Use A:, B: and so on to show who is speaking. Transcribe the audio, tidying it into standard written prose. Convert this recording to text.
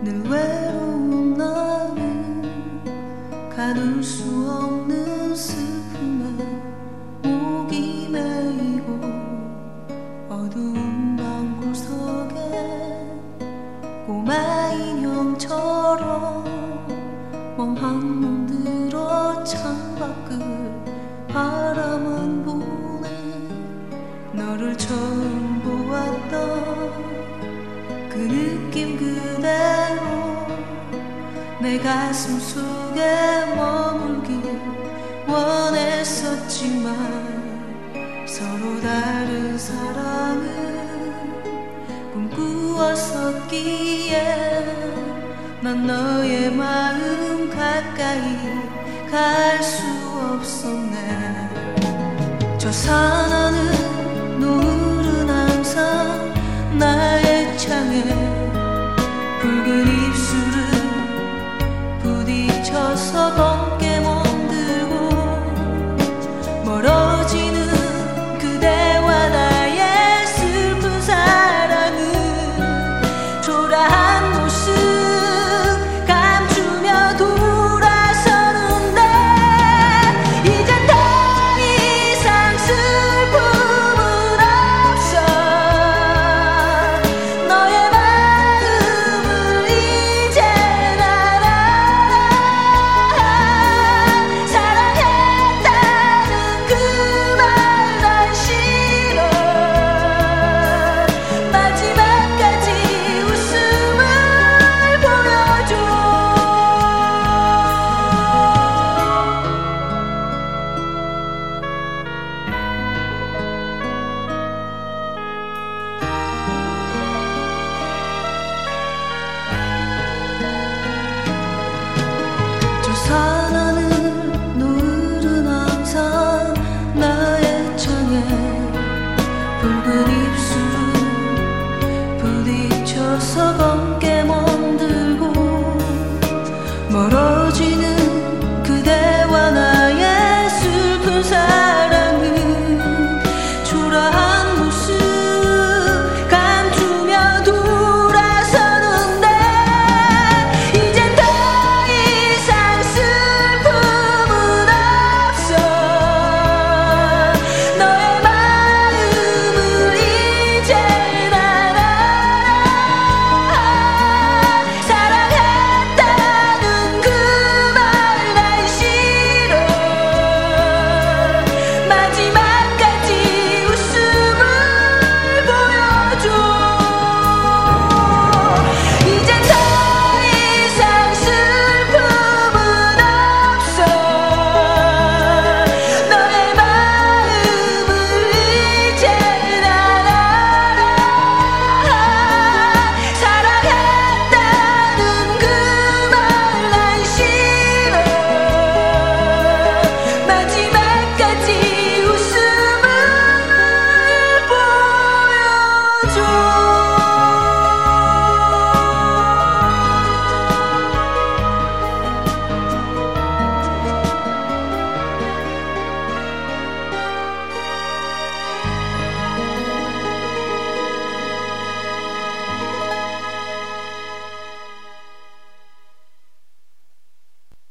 A: 늘 외로운 나는 가둘 수 없는 슬픔에 목이 메이고 어두운 방 구석에 꼬마 인형처럼 멍한 눈 들어 창밖을 바라만 보네. 너를 처음 보았던 그 느낌 그대로 내 가슴 속에 머물길 원했었지만 서로 다른 사랑을 꿈꾸었었기에 난 너의 마음 가까이 갈 수 없었네. 저 산 하늘 노을은 항상 나의 창에 붉은 입술을 부딪혀서 검게 멍들고 멀어지는 그대와 나의 슬픈 사랑은 초라한 모습 감추며 돌아서는데 이젠 더 이상 슬픔은 없어. 너의 마음을 이젠 알아. 사랑했다는 그 말 난 싫어. 마지막까지 웃음을 보여줘. 저 산 하늘 노을은 항상 나의 창에 붉은 입술을 부딪혀서 검게